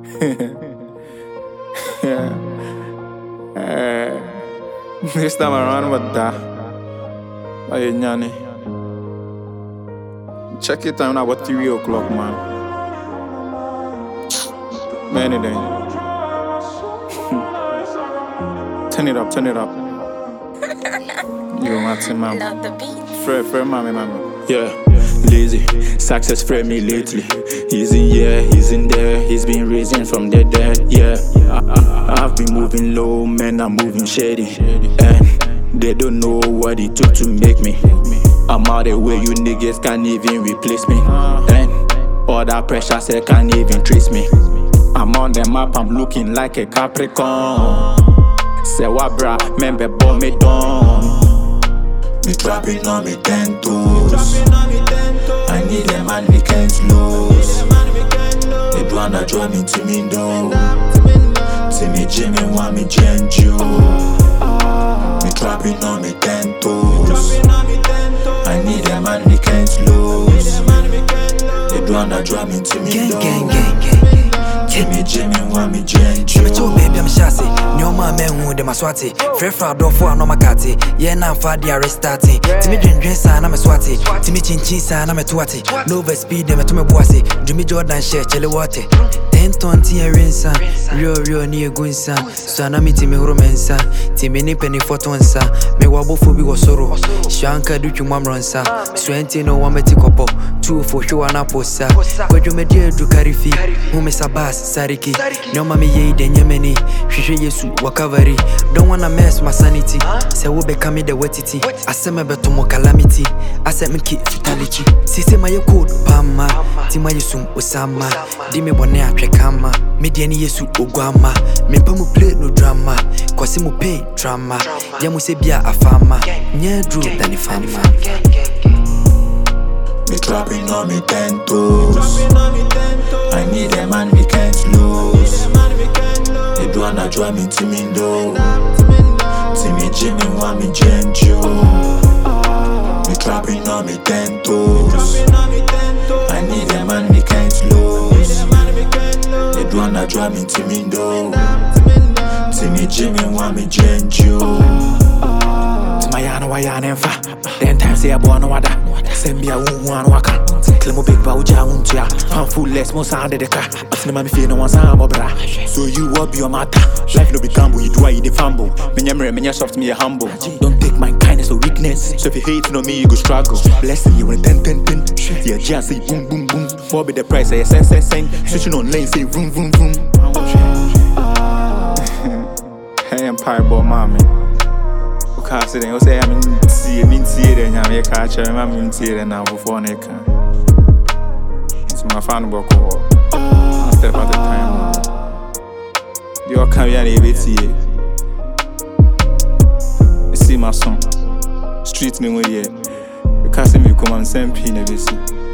Yeah. This time around with that. Hey, Nyani. Check it time now about 3 o'clock, man. Many days. Turn it up, turn it up. Yo, Martin, man. Love the beat. Fred, mommy. Yeah, lazy, success friend me lately. He's in here, he's in there, he's been raising from the dead. Yeah, I've been moving low, man, I'm moving shady. And they don't know what it took to make me. I'm out the way, you niggas can't even replace me. And all that pressure said can't even trace me. I'm on the map, I'm looking like a Capricorn. Say what bra, member bomb me down. Me trapping on me 10 toes. I need a man we can't lose. They do wanna draw me to me though. Timmy Jimmy want me gentle. Me trapping on me 10 toes. I need a man we can't lose. They do wanna draw me to me though. Timmy Jimmy want me gentle. Me too baby I'm shasi. Nyoma me hu de maswati. Frefra do for no makati. Ye na fa dia restarting. Timmy dwen sa na me swati. Timmy chinchin sa na me tuati. No over speed me to me boasi. Jimmy Jordan share chele water. 10 ton tie rinsa. Rio ni egunsa. So na me Timmy romensa. Timmy ni penny fotonsa. Me wabo fo bi wosoro. Shanka du twuma mronsa. 20 no wa meti kopo. 2 for show na posa. Kwadwo me die du karifi. Hu me sabas Sariki, no mommy ye de nyemeni. Shushe Yesu wakavari. Don't wanna mess my sanity. Say we become the wetity. I say me beto mo calamity. I say me keep fatality. Sisi my code pama. Tima Yesu Osama. Di me bone atwe kama. Me de ni Yesu ogwama. Me pa mu play no drama. Kwasi mu pay drama. Ya mu se bia afama. Nye drew than the fama. Me trapping on me 10 toes. I need a man we can't lose. They do wanna draw me to me though. Timmy Jimmy want me gentle. Me trapping on me 10 toes. I need a man we can't lose. They do wanna draw me to me though. Timmy Jimmy want me gentle. Mayana wayana fa. Then time say abo no wada. Send me a one waka. Claim big bauja untia. I'm full less mo sound the car. Asina me feel no one sound bra. So you what be your matter? Life no be gamble, you do why you the fumble. Me soft, me a humble. Don't take my kindness or weakness. So if you hate on me, you go struggle. Blessing you when 10. Yeah, just say boom boom boom. What be the price? Say sen. Switching on lane, say vroom vroom vroom. Hey, Empire boy, mommy. Kasi den, you say I'm in see den, I'm here catch, I'm in see now before neck. It's my fan book. One step at a time. You can't be any bit here. You see my song. Street me with you. Because me come and send pin every see.